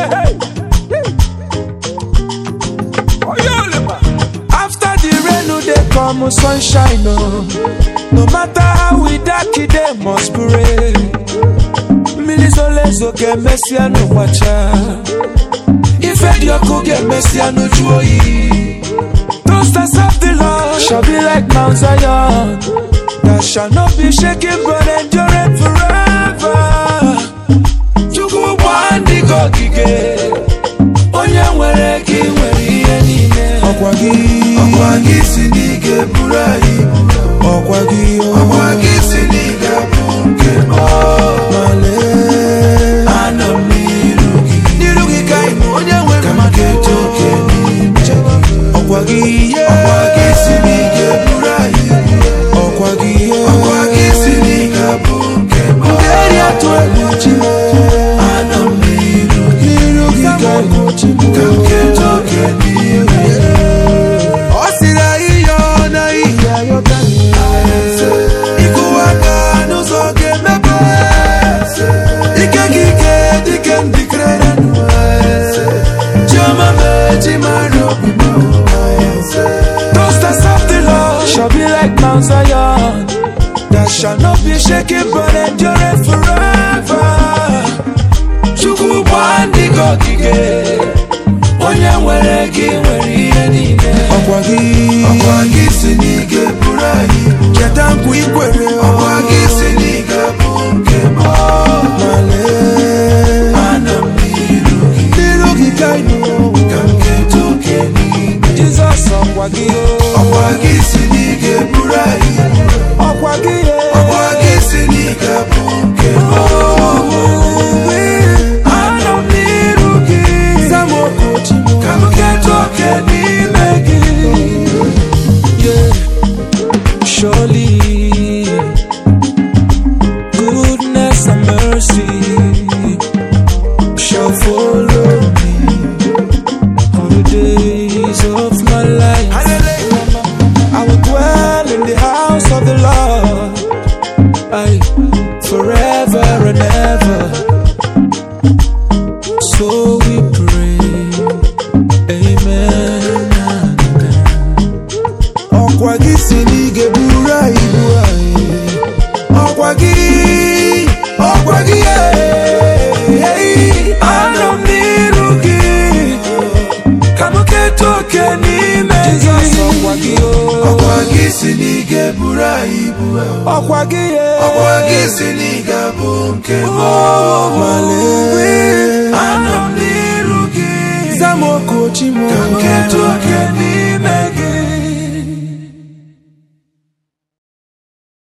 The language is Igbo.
After the rain, they come sunshine. No matter how we dark it, they must pray. Milizolezo get messiano wacha. If Edioko get messiano joy. Those that serve the Lord shall be like Mount Zion, that shall not be shaken but endure forever. Chuku wandi go gige. Onye nwere ki nwere ihe niile. Okwagi sinige burai. Okwagi sinige bunke male. Anam nirugi kai onye nwere maketo keni mcheki. Okwagi sinige burai. Okwagi sinige bunke male. Atwe muchime. Anam nirugi kai kaketo keni mcheki. Osira iyo na iya yotani. Ikuwaka nuzoge mebe. Ikekike diken dikreren. Jama meji marobi mo. Those that serve the Lord shall be like Mount Zion, that shall not be shaken but endure forever. Chuku wandi go gige. Onye nwere ki nwere ihe niile. Okwagi sinige burai. Chetanku ikwere. Okwagi sinige bunke male. Anam nirugi kaino. Kamketo keni. Jesus okwagi sinige burai. Okwagi sinige bunke male. Anam nirugi. Zamoko chimo. Kamketo keni megi. Surely, goodness and mercy shall follow me all the days of my life. I will dwell in the house of the Lord, forever and ever. So we pray, amen. Okwagi sinige burai. Okwagi Anam nirugi. Kamuketo keni megi. Okwagi sinige burai. Okwagi sinige bunke male. Anam nirugi. Zamoko chimo. Kamketo